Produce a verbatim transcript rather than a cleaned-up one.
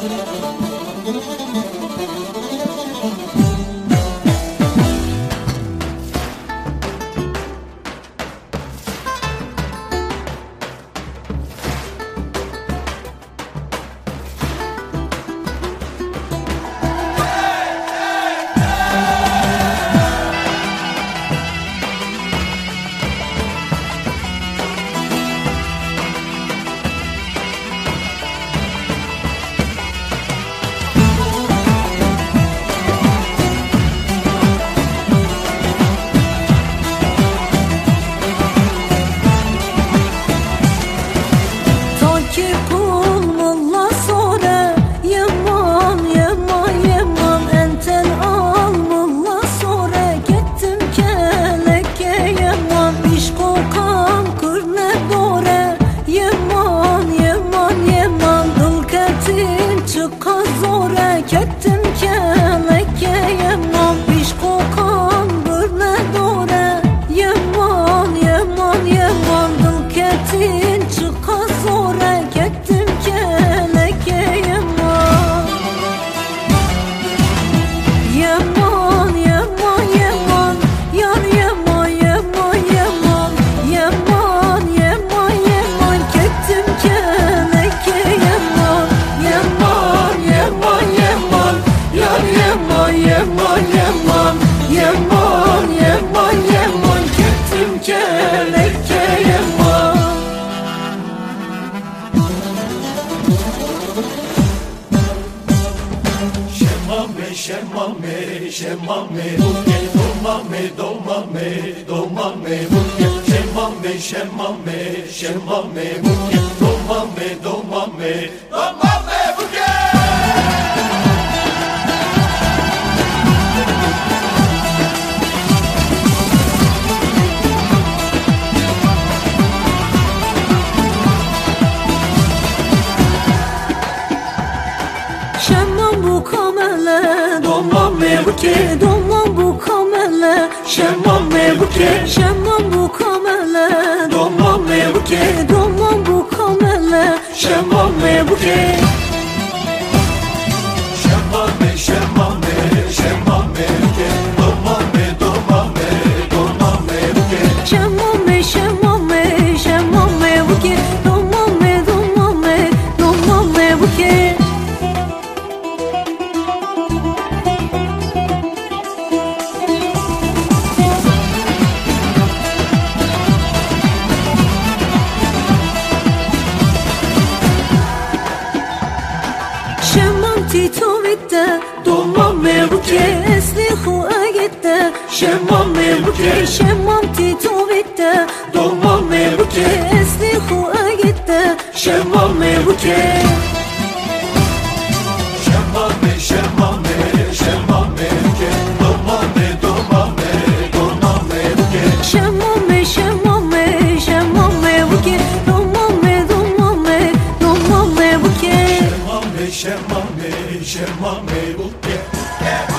Kettim keleke yaman, piş kokan bırne dore. Yaman, yaman, yaman, dıl ketin çıka zore. Kettim keleke yaman. Yaman, yaman, yaman, yar yaman, yaman, yaman. Yaman, yaman, yaman, kettim keleke yaman. Yaman, yaman, yaman, yar yaman, yaman, yaman. Yaman, yaman, yaman, kettim keleke yaman. Şemame, şemame, şemame, buke, domame, domame, domame, buke. Şemame, şemame, şemame, buke, domame, domame, domame, buke. Şemman bu kamele, domman mebuke, domman bu kamele. Şemman mebuke, şemman bu kamele, domman mebuke, domman bu kamele. Şemman mebuke. Şemame, şemame, şemame, buke, domame, domame, domame, buke. Şemmame, şemmame, şemmame buke, domame, domame, domame buke. Şemmam tito vitte, domame buke, esli hua gitte. Şemmame buke, şemmam tito vitte, domame buke, esli hua gitte. Şemmame buke. Şemame, şemame, şemame, buke, domame, domame, domame, buke. Şemmame, şemmame, şemmame buke, domame, domame, domame buke. Şemame, şemame, şemame, buke.